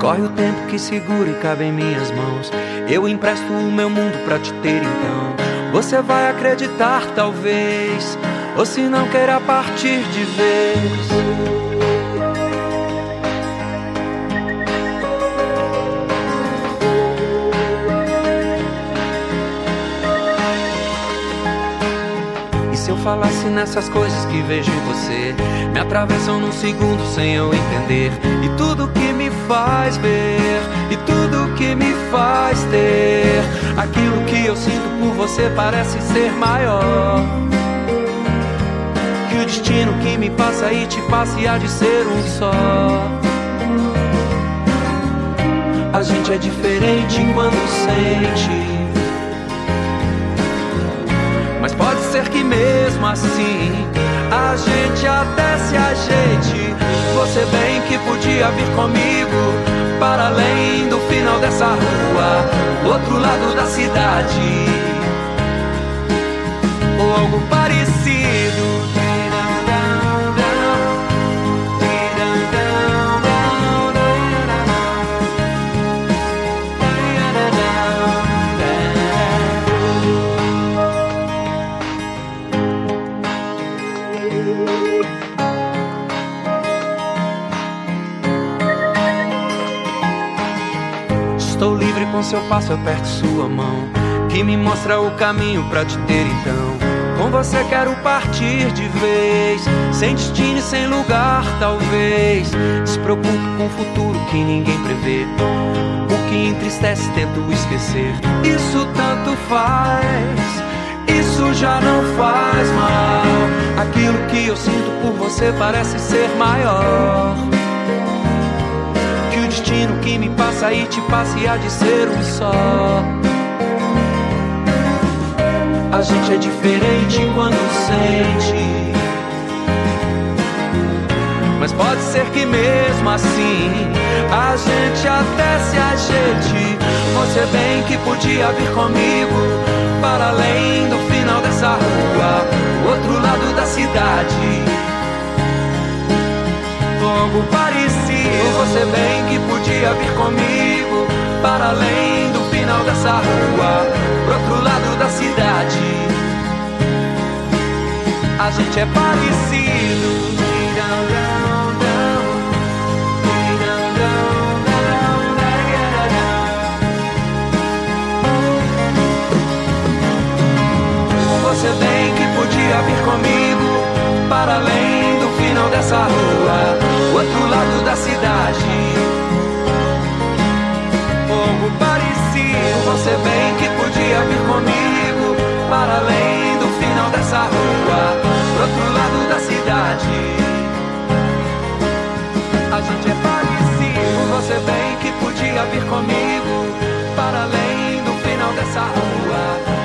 Corre o tempo que segura e cabe em minhas mãos. Eu empresto o meu mundo pra te ter então. Você vai acreditar talvez, ou se não queira partir de vez. Se eu falasse nessas coisas que vejo em você, me atravessam num segundo sem eu entender. E tudo que me faz ver, e tudo que me faz ter, aquilo que eu sinto por você parece ser maior que o destino que me passa e te passa e há de ser um só. A gente é diferente quando sente, mas pode ser que mesmo assim a gente até se ajeite. Você bem que podia vir comigo para além do final dessa rua, do outro lado da cidade, ou algo parecido. Estou livre com seu passo, aperto sua mão, que me mostra o caminho pra te ter então. Com você quero partir de vez, sem destino e sem lugar talvez. Despreocupo com o futuro que ninguém prevê, o que entristece tento esquecer. Isso tanto faz, isso já não faz mal. Aquilo que eu sinto por você parece ser maior que o destino que me passa e te passa e há de ser um só. A gente é diferente quando sente, mas pode ser que mesmo assim a gente até se ajeite. Você bem que podia vir comigo para além do final dessa rua, o outro lado da cidade, algo parecido. Você bem que podia vir comigo para além do final dessa rua, pro outro lado da cidade. A gente é parecido. Você bem que podia vir comigo para além do final dessa rua, o outro lado da cidade, algo parecido. Você bem que podia vir comigo para além do final dessa rua, pro outro lado da cidade. A gente é parecido. Você bem que podia vir comigo para além do final dessa rua,